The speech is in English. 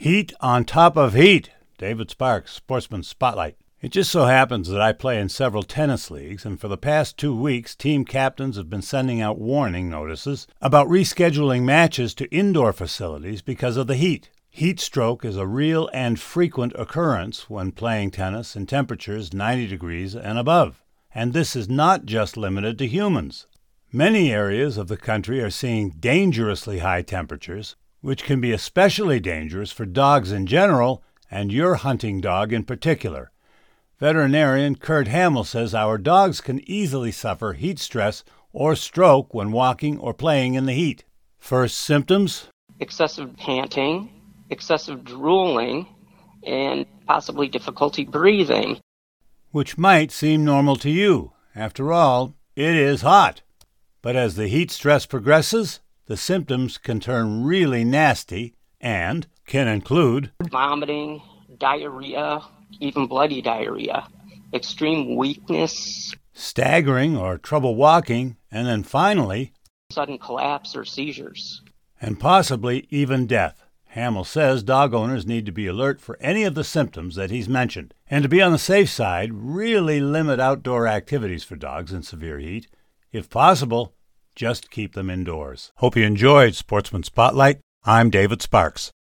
Heat on top of heat. David Sparks, Sportsman Spotlight. It just so happens that I play in several tennis leagues, and for the past 2 weeks, team captains have been sending out warning notices about rescheduling matches to indoor facilities because of the heat. Heat stroke is a real and frequent occurrence when playing tennis in temperatures 90 degrees and above. And this is not just limited to humans. Many areas of the country are seeing dangerously high temperatures, which can be especially dangerous for dogs in general and your hunting dog in particular. Veterinarian Kurt Hamill says our dogs can easily suffer heat stress or stroke when walking or playing in the heat. First symptoms: excessive panting, excessive drooling, and possibly difficulty breathing. Which might seem normal to you. After all, it is hot. But as the heat stress progresses, the symptoms can turn really nasty and can include vomiting, diarrhea, even bloody diarrhea, extreme weakness, staggering or trouble walking, and then finally, sudden collapse or seizures. And possibly even death. Hamill says dog owners need to be alert for any of the symptoms that he's mentioned. And to be on the safe side, really limit outdoor activities for dogs in severe heat. If possible, just keep them indoors. Hope you enjoyed Sportsman Spotlight. I'm David Sparks.